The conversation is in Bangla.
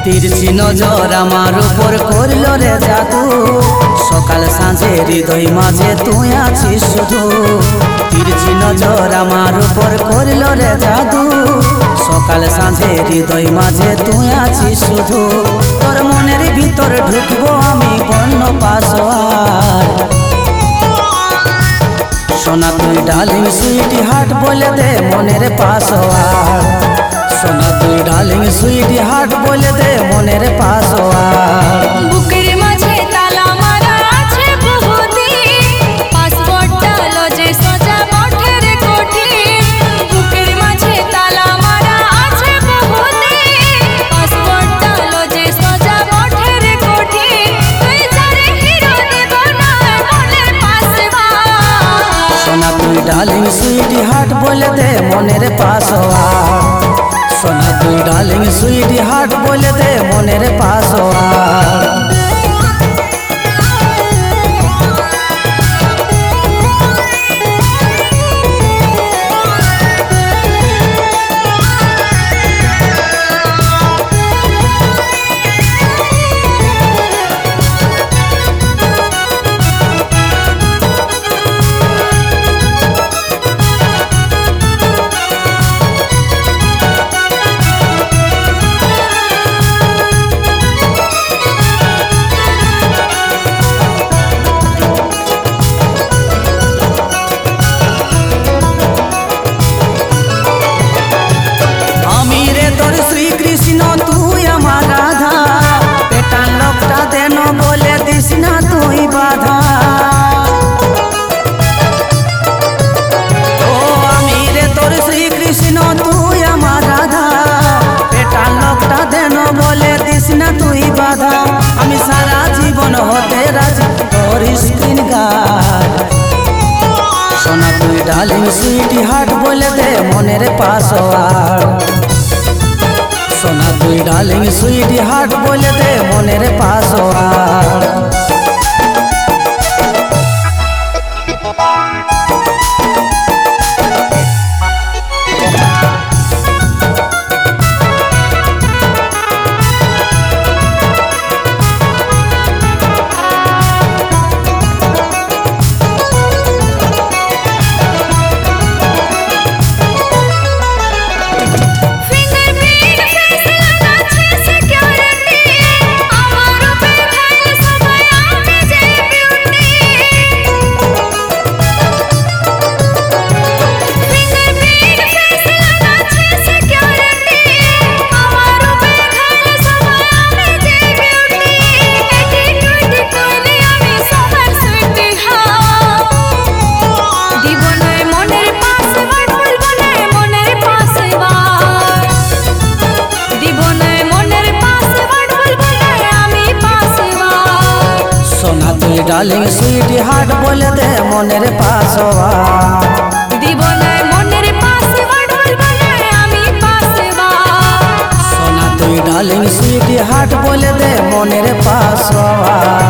তিরছি নজর আমার উপর করল রে জাদু, সকাল সাঁঝে হৃদয় মাঝে তুই আছিস শুধু। তিরছি নজর আমার উপর করল রে জাদু, সকাল সাঁঝে হৃদয় মাঝে তুই আছিস শুধু। তোর মনের ভিতর ঢুকবো আমি বন্য পাশোয়ার। সোনা তুই ডার্লিং সুইটি হার্ট বলে দে মনের পাশোয়ার। সোনা তুই ডার্লিং সুইটি হার্ট বলে দে মনের পাশোয়ার। বুকের মাঝে তালা মারা আছে বহুদিন, পাসপোর্টটা লজে সোজা মঠের কোঠি। বুকের মাঝে তালা মারা আছে বহুদিন, পাসপোর্টটা লজে সোজা মঠের কোঠি। তুই যারে হিরো দেব না মনের পাশোয়ার। সোনা তুই ডার্লিং সুইটি হার্ট বলে দে মনের পাশোয়ার। সোনা তুই ডার্লিং সুইটি হার্ট বলে দে মনের পাশোয়ার। শ্রীকৃষ্ণ তুই আমার রাধা, পেটার লোকটা দেন বলে দিস না তুই বাধা। ও আমি রে তোর শ্রীকৃষ্ণ তুই আমার রাধা, পেটার লোকটা দেন বলে দিস না তুই বাধা। আমি সারা জীবন হতে রাজি তোর স্ক্রিন গার্ড। সোনা তুই ডার্লিং সুইটি হার্ট বলে দে মনের পাশোয়ার। সোনা তুই ডার্লিং সুইটি হার্ট বলে দে মনের পাশোয়ার। ডার্লিং সুইটি হার্ট বলে দে মনের পাশোয়ার। দিব না মনের পাসওয়ার্ড বলবো না আমি পাসওয়ার্ড। সোনা তুই ডার্লিং সুইটি হার্ট বলে দে মনের পাশোয়ার।